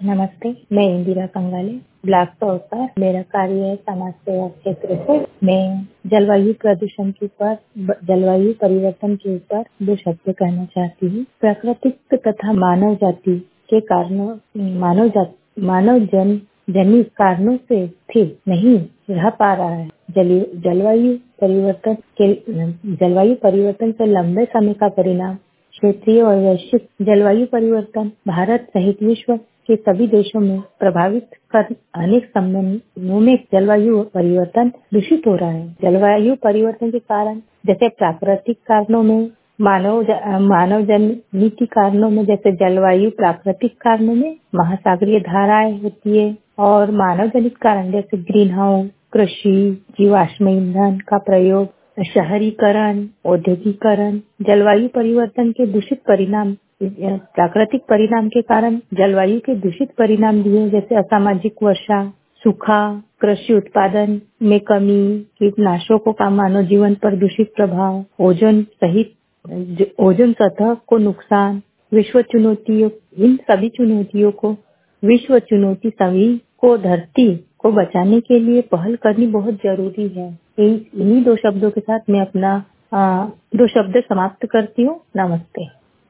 नमस्ते, मैं इंदिरा कंगाले, ब्लॉक तौर मेरा कार्य है समाज सेवा क्षेत्र से। मैं जलवायु प्रदूषण के ऊपर, जलवायु परिवर्तन के ऊपर 2 शब्द कहना चाहती हूँ। प्राकृतिक तथा मानव जाति के कारणों, मानव जनित कारणों से स्थिर नहीं रह पा रहा है। जलवायु परिवर्तन से लंबे समय का परिणाम क्षेत्रीय और वैश्विक जलवायु परिवर्तन भारत सहित विश्व के सभी देशों में प्रभावित कर अनेक सम्मेलनों में जलवायु परिवर्तन दूषित हो रहा है। जलवायु परिवर्तन के कारण जैसे प्राकृतिक कारणों में, मानव जनित कारणों में जैसे जलवायु, प्राकृतिक कारणों में महासागरीय धाराएं होती है और मानव जनित कारण जैसे ग्रीन हाउस, कृषि, जीवाश्म ईंधन का प्रयोग, शहरीकरण, औद्योगिकरण, जलवायु परिवर्तन के दूषित परिणाम, प्राकृतिक परिणाम के कारण जलवायु के दूषित परिणाम दिए जैसे असामाजिक वर्षा, सूखा, कृषि उत्पादन में कमी, कीटनाशकों का मानव जीवन पर दूषित प्रभाव, ओजोन सतह को नुकसान, इन सभी चुनौतियों को सभी को धरती को बचाने के लिए पहल करनी बहुत जरूरी है। इन्हीं 2 शब्दों के साथ मैं अपना 2 शब्द समाप्त करती हूँ। नमस्ते।